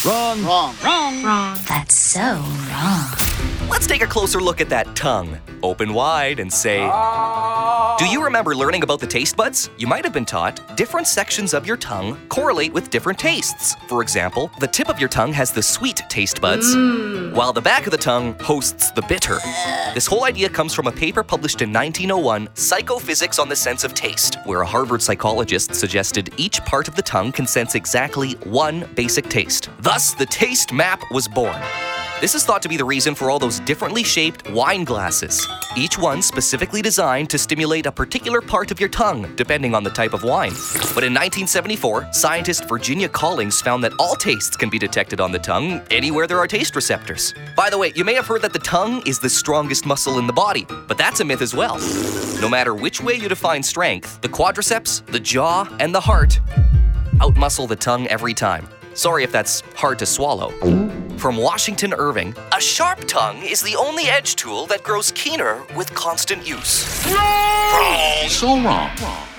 Wrong. Wrong. Wrong. That's so wrong. Let's take a closer look at that tongue. Open wide and say, do you remember learning about the taste buds? You might have been taught different sections of your tongue correlate with different tastes. For example, the tip of your tongue has the sweet taste buds, while the back of the tongue hosts the bitter. This whole idea comes from a paper published in 1901, Psychophysics on the Sense of Taste, where a Harvard psychologist suggested each part of the tongue can sense exactly one basic taste. Thus, the taste map was born. This is thought to be the reason for all those differently shaped wine glasses, each one specifically designed to stimulate a particular part of your tongue, depending on the type of wine. But in 1974, scientist Virginia Collings found that all tastes can be detected on the tongue anywhere there are taste receptors. By the way, you may have heard that the tongue is the strongest muscle in the body, but that's a myth as well. No matter which way you define strength, the quadriceps, the jaw, and the heart outmuscle the tongue every time. Sorry if that's hard to swallow. From Washington Irving, a sharp tongue is the only edge tool that grows keener with constant use. So wrong.